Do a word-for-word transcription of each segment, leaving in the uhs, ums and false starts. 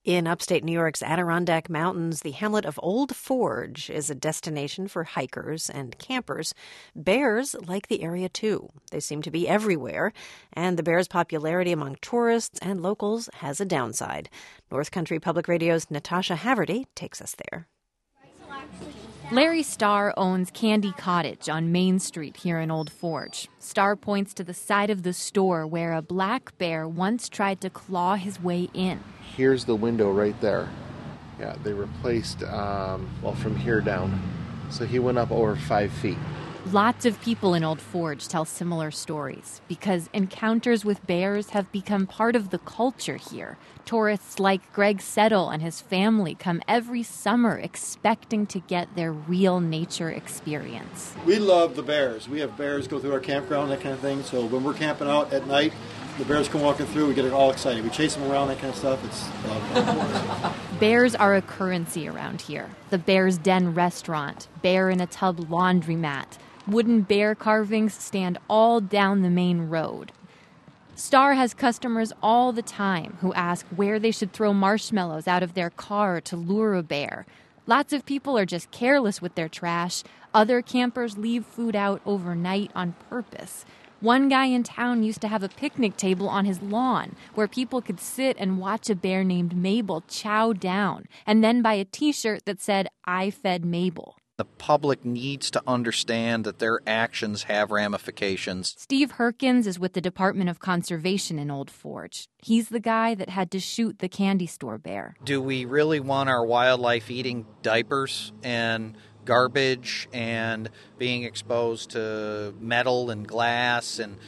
In upstate New York's Adirondack Mountains, the hamlet of Old Forge is a destination for hikers and campers. Bears like the area, too. They seem to be everywhere, and the bears' popularity among tourists and locals has a downside. North Country Public Radio's Natasha Haverty takes us there. Larry Starr owns Candy Cottage on Main Street here in Old Forge. Starr points to the side of the store where a black bear once tried to claw his way in. Here's the window right there. Yeah, they replaced, um, well, from here down. So he went up over five feet. Lots of people in Old Forge tell similar stories because encounters with bears have become part of the culture here. Tourists like Greg Settle and his family come every summer expecting to get their real nature experience. We love the bears. We have bears go through our campground, that kind of thing. So when we're camping out at night, the bears come walking through, we get it all excited. We chase them around, that kind of stuff. It's uh, Bears are a currency around here. The Bear's Den restaurant, bear in a tub laundromat. Wooden bear carvings stand all down the main road. Starr has customers all the time who ask where they should throw marshmallows out of their car to lure a bear. Lots of people are just careless with their trash. Other campers leave food out overnight on purpose. One guy in town used to have a picnic table on his lawn where people could sit and watch a bear named Mabel chow down and then buy a T-shirt that said, "I fed Mabel." The public needs to understand that their actions have ramifications. Steve Herkins is with the Department of Conservation in Old Forge. He's the guy that had to shoot the candy store bear. Do we really want our wildlife eating diapers and garbage and being exposed to metal and glass? And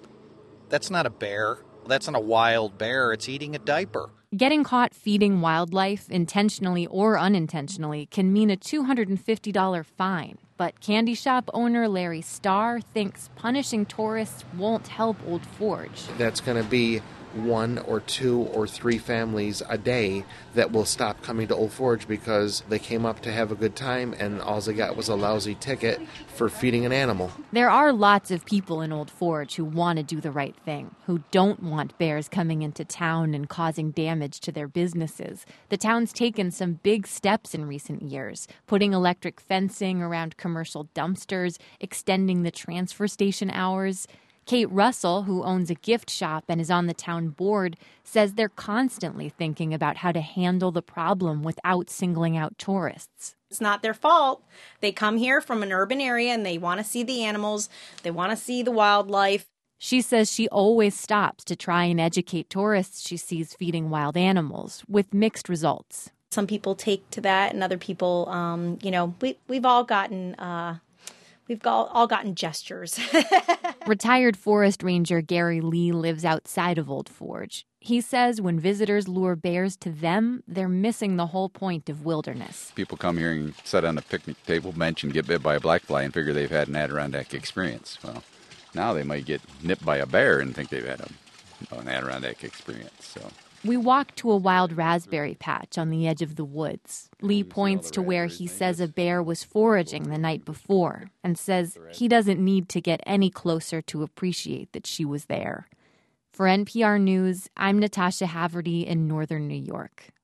that's not a bear. That's not a wild bear. It's eating a diaper. Getting caught feeding wildlife, intentionally or unintentionally, can mean a two hundred fifty dollars fine. But candy shop owner Larry Starr thinks punishing tourists won't help Old Forge. That's going to be one or two or three families a day that will stop coming to Old Forge because they came up to have a good time and all they got was a lousy ticket for feeding an animal. There are lots of people in Old Forge who want to do the right thing, who don't want bears coming into town and causing damage to their businesses. The town's taken some big steps in recent years, putting electric fencing around commercial dumpsters, extending the transfer station hours. Kate Russell, who owns a gift shop and is on the town board, says they're constantly thinking about how to handle the problem without singling out tourists. It's not their fault. They come here from an urban area and they want to see the animals. They want to see the wildlife. She says she always stops to try and educate tourists she sees feeding wild animals, with mixed results. Some people take to that and other people, um, you know, we, we've all gotten... Uh, We've all, all gotten gestures. Retired forest ranger Gary Lee lives outside of Old Forge. He says when visitors lure bears to them, they're missing the whole point of wilderness. People come here and sit on a picnic table bench and get bit by a black fly and figure they've had an Adirondack experience. Well, now they might get nipped by a bear and think they've had a, an Adirondack experience. So. We walk to a wild raspberry patch on the edge of the woods. Lee points to where he says a bear was foraging the night before and says he doesn't need to get any closer to appreciate that she was there. For N P R News, I'm Natasha Haverty in northern New York.